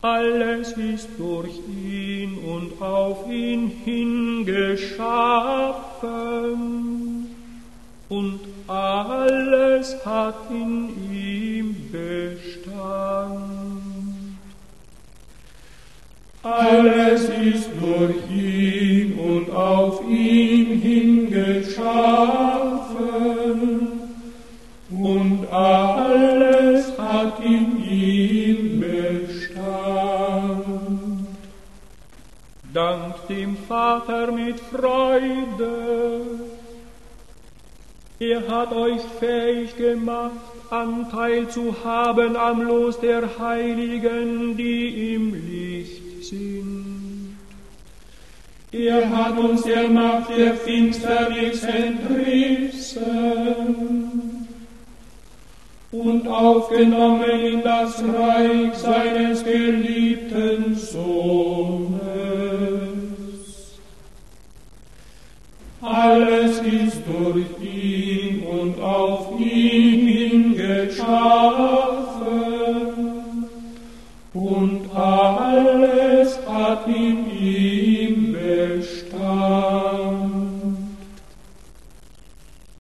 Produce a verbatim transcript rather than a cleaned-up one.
Alles ist durch ihn und auf ihn hin geschaffen, und alles hat in ihm Bestand. Alles ist durch ihn und auf ihn hin geschaffen, und alles hat in ihm Bestand. Dankt dem Vater mit Freude. Er hat euch fähig gemacht, Anteil zu haben am Los der Heiligen, die im Licht sind. Er hat uns der Macht der Finsternis entrissen und aufgenommen in das Reich seines geliebten Sohnes. Alles ist durch ihn und auf ihn hin geschaffen, und alles hat in ihm